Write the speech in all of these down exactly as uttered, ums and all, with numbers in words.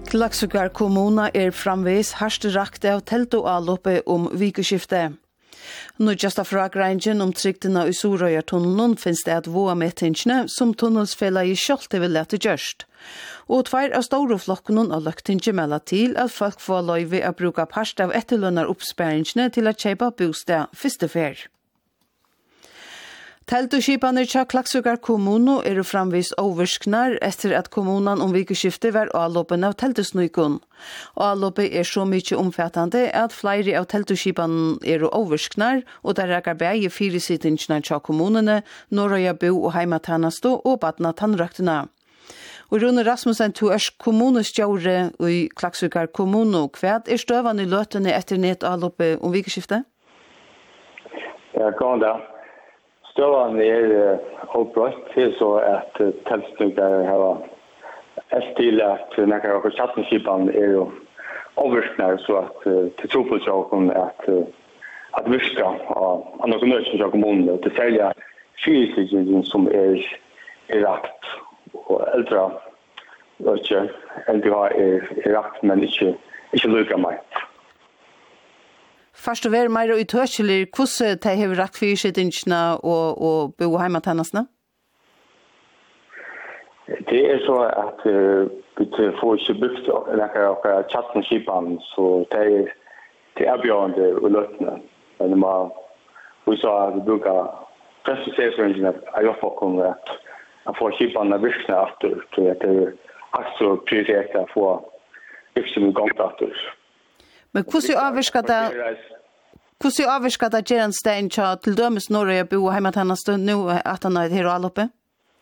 Klaksvíkar kommuna er framvis harst rakt av teltoaloppe om vikeskifte. Nujasta fragrængen om tryktena i Sorøyartunnelen finnes det at voamettingene som tunnelsfellet i Kjolte vil lete gjørst. Og tvær av store flokkene av løktingene melder til at folk får løyve å bruke parst av etterlønner oppsperringene til å kjøpe bostad første fer. Teltoskipene til Klaksvíkar kommune er framvis oversknar etter at kommunen om vikeskiftet var avloppen av teltesnøykon. Avloppet er så mye omfattende at flere av teltoskipene er oversknar, og der rekker begge fire sittingene til kommunene, Norøya bo og heimatannastå og badna tannrøktene. Og Rune Rasmussen to er kommunestjåre i Klaksvíkar kommune. Hva er støvende i løtene etter nett avloppet om vikeskiftet? Ja, går det. Støvende er oppbrøtt til så at teltstykker har et til at når jeg chattenskipene er jo overskner så at til tro på sjokken at at virke av noen nødvendig av kommunen til særlig fysikken som er, er rakt og eldre ikke eldre er, er rakt men ikke, ikke lykker meg. Først og være mer og utørselig, hvordan de har rakt fyrsettingene og, og bo heimatannastene? Det er så at uh, vi får ikke bygd noen chattenskipene, så det er, det er avgjørende og løtende. Men man, vi sa at vi bruker presiseringsene av jobbfolken at man får skipene virkene etter, til at det er også prioritert å få virksomme gongt etter. Men hvordan avvirker det hvordan avvirker det gjør en stein til dømes når jeg bor hjemme til henne stund nå at han er her og alle oppe?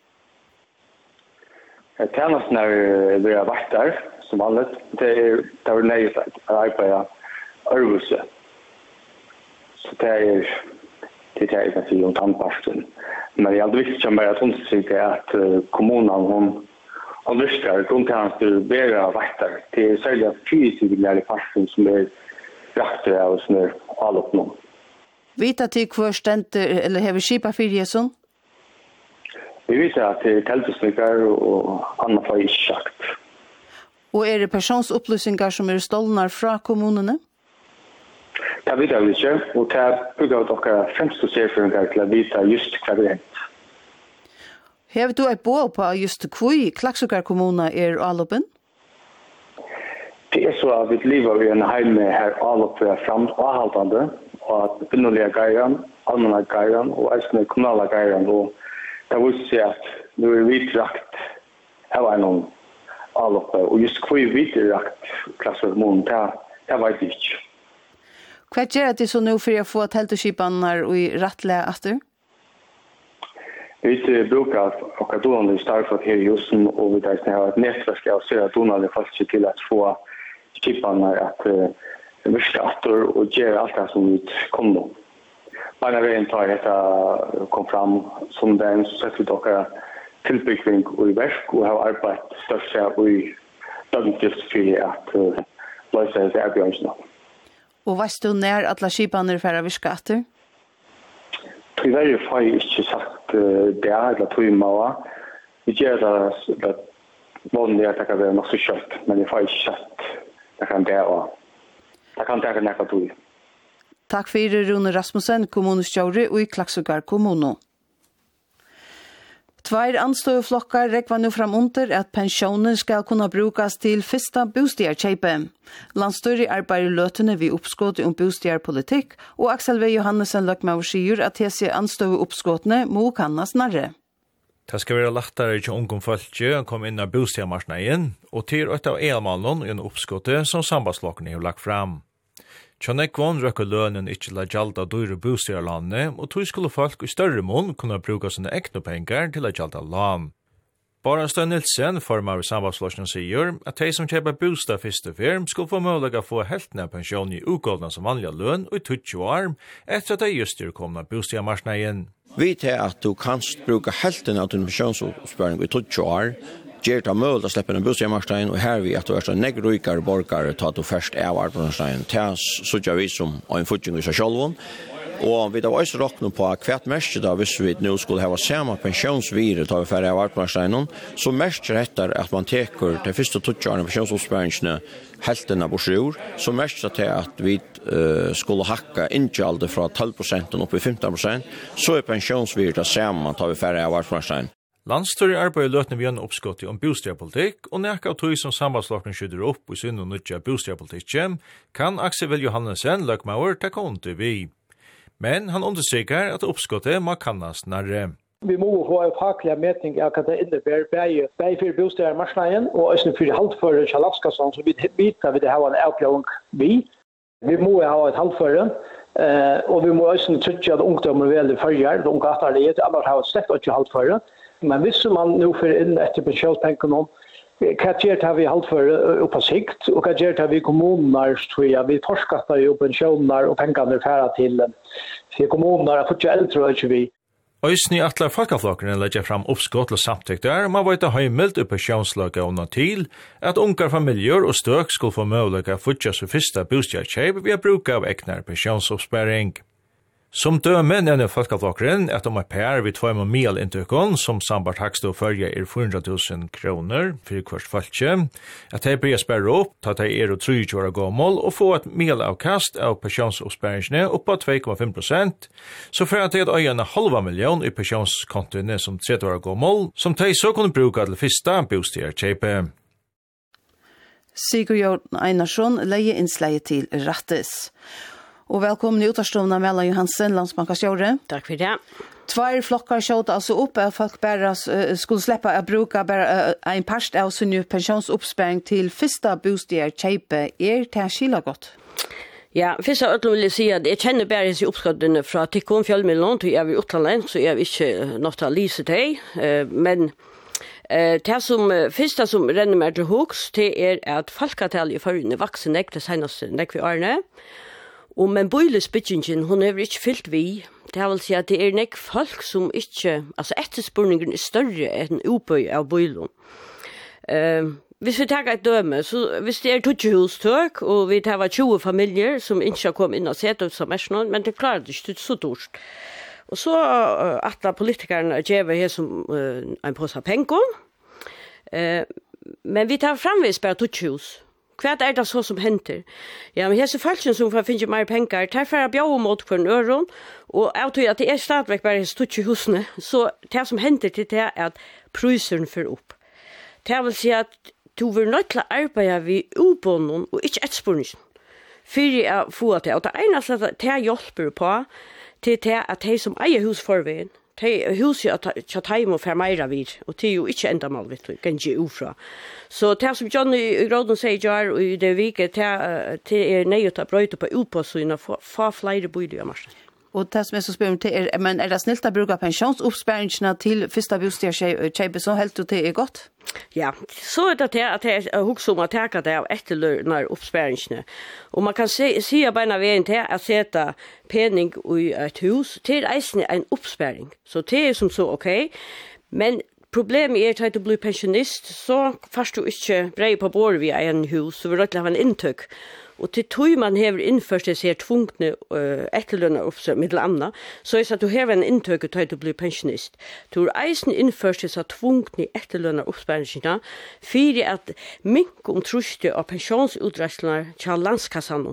Tjenesten er vi har vært der som alle. Det er det er nøye å arbeide øvelse. Så det er det er ikke si om tannparsten. Men det er viktig som er at hun sier at kommunen hun og lysker grunntjenester bedre av vekter. Det er særlig fysisk lære parten som er rakt av oss med alle opp nå. Vet at det hver stenter, eller har vi skipet for Jesu? Vi vet at det er teltesnykker og annet for ikke sagt. Og er det personsopplysninger som er stålne fra kommunene? Det vet jeg ikke, og det bruker dere fremst å se for dere til å vite just hva det er. Har du et bål på just hvor Klaksvíkar kommune er avloppen? Det er så at vi lever i en heim her avloppet er fremt og avhaltende, og at bindelige geiren, allmenne geiren og eisende kommunale geiren, og det vil si at nå er vi drakt av en avloppet, og just hvor vi drakt Klaksvíkar kommune, det, det vet jeg ikke. Hva gjør det så nå for å få telteskipene i rettelig etter? Vi brukar och donale starfat här just nu och vi där har ett nätverk av så att donale faktiskt till att få skiparna att virka åter och göra allt det som vi kommer. Bara vi tar detta kom fram som den så att vi dock tillbyggning och i verk och har arbetat största och i dagligt för att lösa det här björnsna. Och vad står när alla skiparna är för att virka åter? Tyvärr har jag inte sagt det eller tog mig. Vi gör det vanligt att det kan vara något så kött, men jag har inte sagt det kan det och det kan det näka tog. Tack för Rune Rasmussen, kommunstjåre i Klaksvíkar kommune. Tvær anstøvflokkar rekva nu fram under at pensjonen skal kunne brukes til fyrsta bostadkjøpe. Landsstyret arbeider løtene ved oppskått om bostadpolitikk, og Aksel V. Johannesen Løkmaur sier at disse anstøvoppskåttene må kannas nærre. Det skal være lettere til ungdom folk å komme inn av bostadmarknaden, og til et av elmalen i en oppskåtte som sambandsflokkene har lagt fram. Tjonnekvån røkker lønnen ikke la gjalda dyre bostadlandet, og tog skulle folk i større mån kunne bruke sine ekne penger til å gjalda lan. Bara Støy Nilsen, formar i sambandsflokkene, sier at de som kjøper bostad første firm skulle få mulighet å få heltene pensjon i ugoldene som vanlige lønn og i tjueto år, etter at de just er kommet av bostadmarknaden. Vi til at du kan bruke heltene av din pensjonsoppspøring i tjueto år, gjør det mulig å slippe en bostadmarknaden, og her vi at du er så negrykere borgere til at du først er av arbeidsmarknaden, til så gjør vi som en fortjeng i seg selv. Og vi da også råkner på hvert mest da, hvis vi nå skulle ha samme pensjonsvire til å være ferdig av arbeidsplassen, så mest etter at man teker til første tøtjørende pensjonsoppspæringene helten av borsjord, så mest til at vi uh, skulle hakka innkjaldet fra tolv prosent opp i femten prosent, så er pensjonsvire til samme til å være ferdig av arbeidsplassen. Landstøri arbeider løtende vi en oppskott om bostadpolitikk, og nekka av tog som sambandslokken skydder opp i synd og nødja bostadpolitikken, kan Axel Vil Johannesen løkmauer ta konti vi. Men han understryker at oppskottet må kannas nærre. Vi må få en faglig meting av hva det innebærer begge, begge for bostadsmarkedet og også for halvfører til Landskassan, så vi vet at vi har en avklaring vi. Vi må ha et halvfører, eh, og vi må også trykke at ungdommer vil følge, de unge atter det er, annars har vi slett ikke halvfører. Men hvis man nå får inn etter pensjonspenkene, hva gjør det vi halvfører på sikt, og hva gjør det vi kommuner, tror jeg, vi forskatter jo pensjoner og pengene færre til, til kommuner, og fortsatt eldre og ikke vi. Øysni atlar folkaflokkerne legger fram oppskott til samtykter, man var ikke høymelt i pensjonslaget under til at ungar familjer og støk skulle få mulighet å fortsatt for første bostadskjøp ved å bruke av egnar pensjonsoppsparing. Som døme nevner folkaflokkeren at om et per vid tvøy med mielinntøkken som sambart hakst og følge er fire hundre tusen kroner for hvert falskje, at de blir sperre opp til at de er og tre år gammel og få et mielavkast av pensjonsoppsparingene opp på to komma fem prosent, så for at de er øyene halva million i pensjonskontoene som tre år gammel, som de så kunne bruke til første bostadskjøpet. Sigurd Einarsson leier innsleie til Rattes. Og velkommen i utarstående Mella Johansen, landsbankastjåre. Takk for det. Tvær flokkar skjøt altså opp at folk bare uh, skulle slippe å bruke bare uh, en parst av sin pensjonsoppsparing til første bostad kjøpe. Er det skillet godt? Ja, først av alt vil jeg si at jeg kjenner bare disse oppskattene fra Tikkon Fjellmiddelån til jeg er i Utlandet, så jeg vil ikke nok til å lise til. Uh, men Uh, det som uh, første som renner med til hoks, det er at folketallet i førerne vokser nek det seneste nek vi årene. Og men boilesbyggingen, hun er ikke fyllt vi. Det vil si at det er nek folk som ikke, altså etterspurningen er større enn opøy av boilen. Uh, hvis vi tar et døme, så hvis det er tjugo hustøk, og vi tar tjue familier som ikke har kommet inn og sett ut som er noen, men det klarer det ikke, det er så dårst. Og så uh, at politikerne gjør her som uh, en påse penger. Uh, men vi tar framvis bare tjugo hus. Hva er det så som henter? Ja, men hese falskene som får finne mer penger, tar for å bjøre mot for en øron, og jeg tror at det er stadigvæk bare hese tjugo husene, så det som henter til det er at prøyseren får opp. Det vil si at du vil nødt til å arbeide ved ubånden og ikke etterspurningen. For å få det, og det eneste at det hjelper på, til det at de som eier hus forveien, de huset at de tar må få mer vid, og det er jo ikke enda mal, vet du, kan ikke ufra. Så det som Johnny Grodden sier gjør, og det viker, det er nøyet å brøyte på utpåsøyene, få flere bolig av marsjen. Og det som jeg så spør om til er, men er det snilt å bruke pensjonsoppsparingene til første bostadskjøpet, så helt det er godt? Ja, så er det til at jeg husker om å ta det av etterlønner oppsparingene. Og man kan si, si bare veien til å sette pening i et hus til eisen en oppsparing. Så det er som så ok, men problemet er at du blir pensjonist, så først du ikke brei på bord via en hus, så vil du ikke ha en inntøk. Og til tog man hever innførst det ser tvungne uh, etterlønner oppsøk med andre, så er det at du hever en inntøk til at du blir pensjonist. Du har eisen innførst det så tvungne etterlønner oppsparingene, for at mink om truste av pensjonsutreisler til landskassan.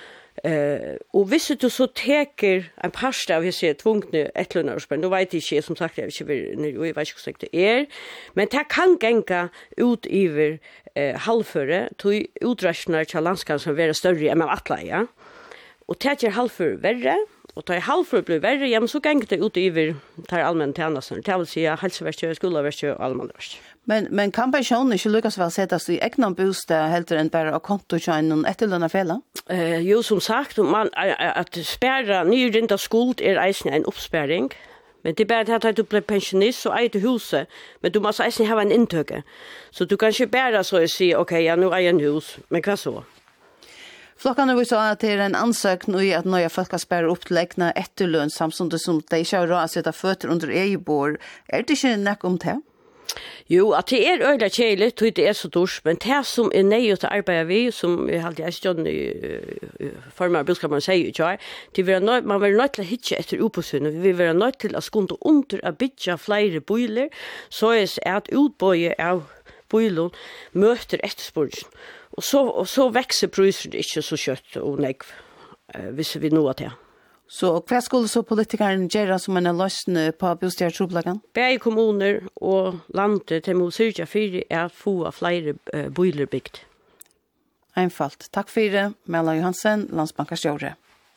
Uh, og hvis du så teker en parst av disse tvungne etterlønner oppsparingene, nå vet jeg ikke, som sagt, jeg vet ikke, jeg vet ikke hvordan det er, men det kan genga ut iver eh halvføre til utreisner til landskap som være større enn atleie. Ja? Og det er halvføre verre, og det er halvføre blir verre, ja, men så ganger det ut iver til allmenn tjenester. Det vil si helseverkstøy, skoleverkstøy og allmennverkstøy. Men, men kan pensjonen ikke lykkes vel settes i egnet bostad helt enn bare å konto til en etterlønner fele? Eh, jo, som sagt, man, at spære nyrint av skuld er eisen en oppsparing. Men det er bare at du blir pensjonist, så eier du huset, men du må altså ha en inntøke. Så du kan ikke bare så si, ok, ja, nå eier en hus, men hva så? Flokkene vil så at det er en ansøkning i at når folk skal spære opp til egnet etterlønn, samtidig som de ikke har råd å sette føtter under eget bord. Er det ikke nok om det? Jo, at det er øyla kjeilig, tror det er så dårs, men det som er nøye til arbeidet vi, som jeg alltid har stått i form av budskap man sier i kjær, man vil nødt til å hitje etter opposisjonen, vi vil være nødt til å skunde under å bytja flere bøyler, så er det at utbøye av bøylen møter etterspørselen. Og så, og så vekser prøysen ikke så kjøtt og negv, hvis vi nå er til. Så hva skulle så politikeren gjøre som en løsning på bostadstropplagen? Begge kommuner og landet til må sørge for er å få flere uh, bøyler bygd. Einfalt. Takk for det, Mela Johansen, Landsbankastjåre.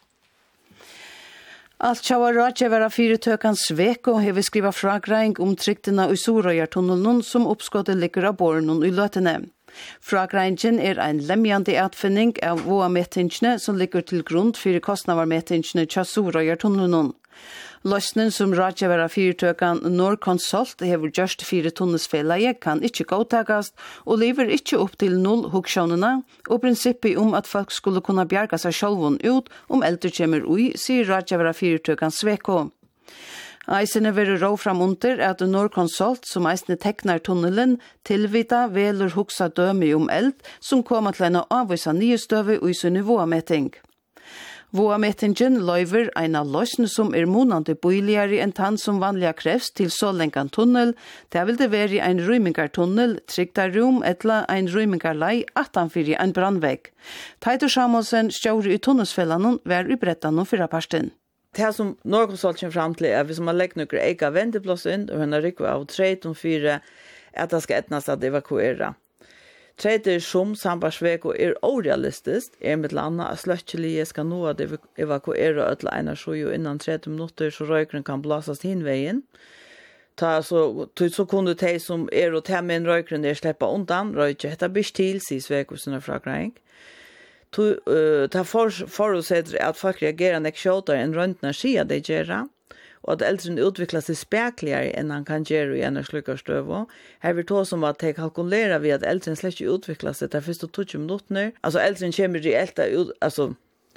Alt tjava rådgjøvere fire tøkans veko har vi skrivet fragreing om tryktene i Sorøyartunnelen som oppskottet ligger av bornen i løtene. Fragreingen er en lemjande atfinning av voamettingene som ligger til grunn for kostnadermettingene til Sorøyartunnelen. Løsningen som rådgjøvere fire tøkan Norconsult hever gjørst fire tunnesfelleie kan ikke godtakast og lever ikke opp til null huksjonene og prinsippet om at folk skulle kunne bjerga seg sjølven ut om eldre kommer ui, sier rådgjøvere fire tøkan Sveko. Eisene vil rå fram under at Norconsult, som eisene teknar tunnelen, tilvita veler huksa døme om eld som kommer til å avvisa nye støve og i sin nivåmetting. Voamettingen løyver en av løsene som er monande bøyligere enn tann som vanlige krevs til så lengan tunnel. Det vil det være en rymingartunnel, trygdarum eller en rymingarlei attanfyrir en brandvegg. Teitur Samuelsen, stjåre i tunnelsfellanen, var i brettan for parsten. Det som Norconsult kommer fram til er hvis man legger noen ega venteplass inn og henne rykker av tretton fyra at det skal etnast at evakuera. Tredje som sambarsveko er orealistisk, er med landa at sløttelige skal nå at evakuera til en av sju innan tretti minutter så røykeren kan blasas hinveien. Ta så, så kunne de som er og ta med en røykeren der sleppa undan, røyke hetta bys til, sier Sveko sinne fra Greing. Ta forutsetter at folk reagerer nek kjøter enn røntene sier de gjør, og at eldren utvikler seg spekligere enn han kan gjøre i en slukker støv. Her vil ta som at de kalkulerer ved at eldren slett ikke utvikler seg til første tjueto minutter. Altså eldren kommer reelt ut, altså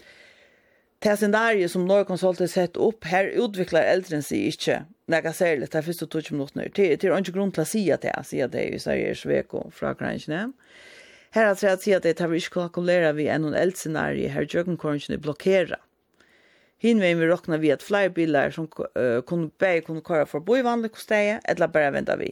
det scenariet som Norconsult har sett opp, her utvikler eldren seg ikke når jeg ser litt til første tjueto minutter. Det er ikke grunn til å si at det, sier det i Sverige Sveko fra Krangene. Her har jeg sett at det tar vi ikke kalkulere ved en eldscenarie her jøgenkornene blokkerer. Hinveien vil råkna vi at flere bilar som uh, kunne bare kunne køre for bo i vanlig kosteie, eller bare vente vi.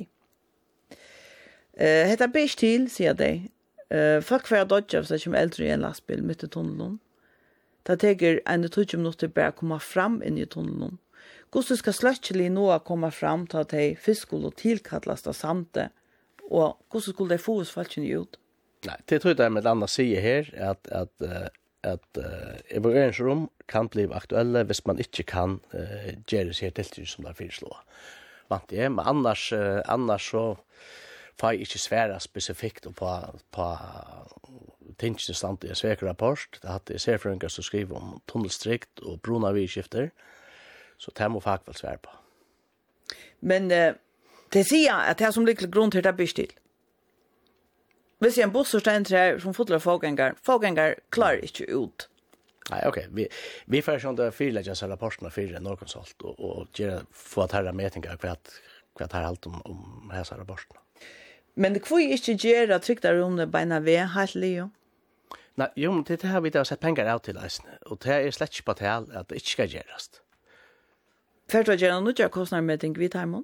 Uh, Hetta bæs til, sier de. Uh, folk får dodge av seg som eldre i en lastbil midt i tunnelen. Det teker en tjueto minutter bare å komme fram inn i tunnelen. Hvordan skal sløttelig nå komme fram til at de først skulle tilkattlast av samte, og hvordan skulle de få oss folkene ut? Nei, det tror jeg med et annet sier her, at, at, uh, at uh, evakueringsrom kan bli aktuelle hvis man ikke kan uh, gjøre seg til som det er fyrirslået. Vant det, men annars, uh, annars så får jeg ikke svære spesifikt på, på tingsestand i en svek rapport. Det hadde serfrøyngar som skriver om tunnelstrikt og brunavirskifter, så det må faktisk vel svære på. Men uh, det sier at det som ligger grunn til det blir til. Hvis jeg en buss og steintrer som fotler folkengar, folkengar klarer ikke ut. Nei, ok. Vi, vi får sånn at fyrlegger seg rapporten av fyrre Norconsult og, og gjør, få at her metingar hva det er alt om, om hese rapporten. Men det får ikke gjøre trykter om det beina ved helt livet? Nei, jo, men det har vi da sett penger av til eisene, og det er slett ikke på til at det ikke skal gjøres. Først å gjøre noe kostnadmeting vi tar imot?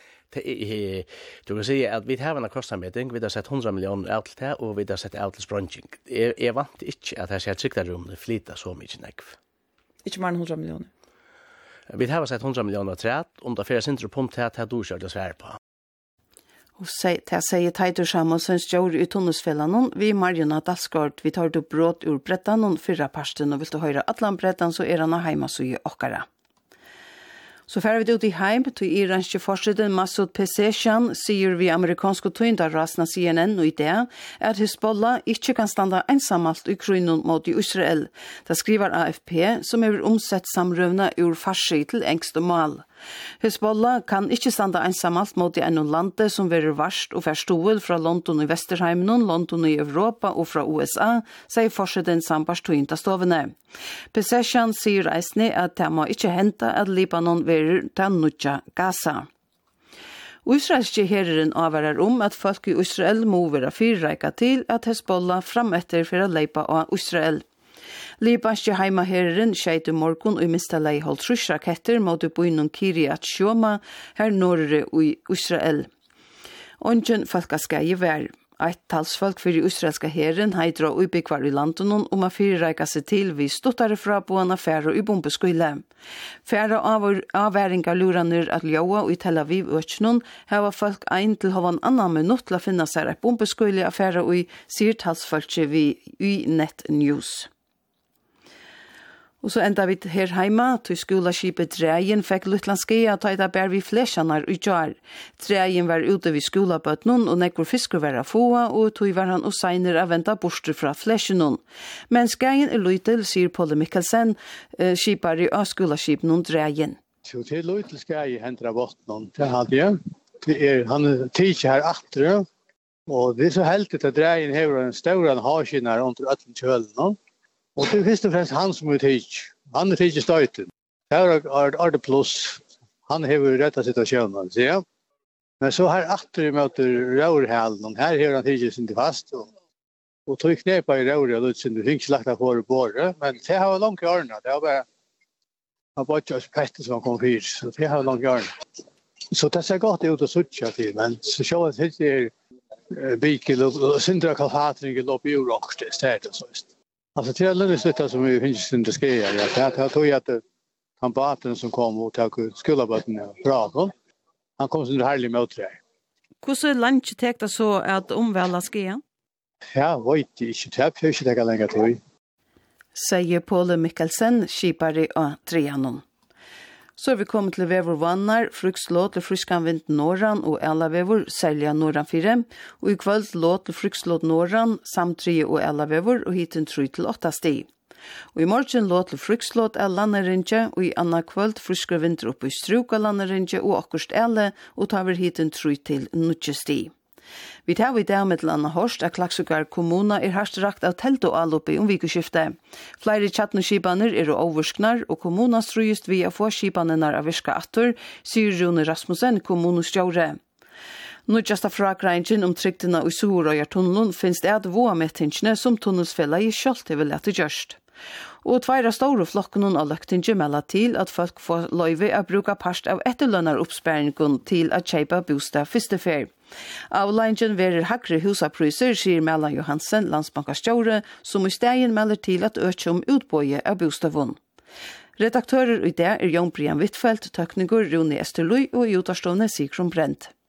Du kan si at vi har en kostnadmeting, vi har sett hundra millioner av til det, og vi har sett av til spronging. Jeg, jeg vant ikke at jeg ser trykterrommet flyter så mye nekv. Ikke mer enn hundra millioner? Vi har sett hundra millioner av træt, om det fyrir sindre punkt til at det er dårlig å svære på. Og til å si Teitur Samuelsens stjåre i tunnelsfellanen, vi Marjana Dalsgaard, vi tar du brått ur brettan og fyrra parsten, og vil du høre atlan brettan, så er han av heima så i okkara. Så fær vi ut i heim til iranske forsiden Masoud Pezeshkian sier vi amerikanske tøyndarrasna C N N og i det at Hezbollah ikke kan standa ensamalt i krynen mot Israel. Det skriver A F P som er omsett samrøvna ur farsi til engst og mal. Hezbollah kan ikke standa ensamalt mot i ennå landet som verer varst og forståel fra London i Vesterheimen, London i Europa og fra U S A, sier forsiden sambars tøyndastovene. Pezeshkian sier eisne at det må ikke hente at Libanon verer til Nudja Gaza. Israelske herren avvarar om at folk i Israel må være fyrreika til at Hezbollah frametter for å leipa av Israel. Libanske heimaherren skjeit i morgon og mista lei holdt trusraketter mot bøynun Kiryat Shoma her norre i Israel. Ongen folkaskei vær. Eit talsfolk for i israelska herren heidra ubyggvar i landen om å fyrreika seg til vi stottare fra boan affæra i bombeskuile. Færa avværingar luraner at ljaua i Tel Aviv økjennom heva folk ein til hovan annan minutt til å finna seg et bombeskuile affæra i sier talsfolk vi i Net News. Og så enda vi her heima, til skolaskipet Dreien fikk Luttlandskia ta etta bær vi flesjanar i jar. Dreien var ute vid skolabøtnun, og nekkur fisker var a foa, og tog var han og seiner av venta borster fra flesjenun. Men skeien er lytel, sier Paul Mikkelsen, eh, skipar i skolaskipnun Dreien. Så til lytel skei hentra bøtnun, det hadde jeg. Det er, han tidsi her atre, og det er så heldig at Dreien hever en stauran havskinar under ötlen kjølen. Og det er først og fremst han som er tidsk. Han er tidsk støyten. Det er Arde Plus. Han har rettet situasjonen, sier jeg. Men så har atter i møte røvrhalen. Her har han tidsk sin til fast. Og, og tog knepa i røvrhalen sin til finnes lagt av håret båret. Men det har vært langt i årene. Det har bare han bare ikke pettet som han kom fyrt. Så det har vært langt i årene. Så det ser godt ut å suttje til. Men så så han tidsk er bikel og syndra kalfatring opp i uråkt i stedet. Alltså till alla det som vi finns inte ska göra. Jag jag tror att han baten som kom och tog skolaböten bra. Han kom så härlig mot det. Hur så lunch täckta så att omvälla skean? Ja, vet inte. Jag har inte det längre tror. Säger Paul Mikkelsen, skipare av Trianon. Så er vi kommet til vever vannar, frukslåt til fryskan vind norran og alla vever, særlig norran fire, og i kveld låt til frukslåt norran, samtrie og alla vever, og hiten tru til åtta sti. Og i morgen låt til frukslåt er landarinje, og i anna kveld fryskre vinter oppe i struk av landarinje, og akkurst elle, og tar vi hiten tru til nutje sti. Vi tar vi der med til Anna Horst at Klaksvíkar kommuna er hardt rakt av telt og alloppe om vikeskiftet. Flere tjattneskipaner er oversknar, og kommuna strøyest vi å få skipanerna av virka atter, sier Rune Rasmussen, kommunustjåre. Nudjasta fragreinjen om trygtena i Sorøyartunnelen finnes det at voamettingsne som tunnelsfella i kjolt til vil lette gjørst. Og tveira store flokkene av løktinge melder til at folk får løyve å bruke parst av etterlønneroppsperringen til å kjøpe bostad første fer. Avleingen verer hakre husapryser, sier Mellan Johansen, landsbankastjåre, som i stegen melder til at øke om utbøye av bostadvån. Redaktører i det er Jon Brian Wittfeldt, tøkninger Rune Esterløy og Jotarstående Sikron Brent.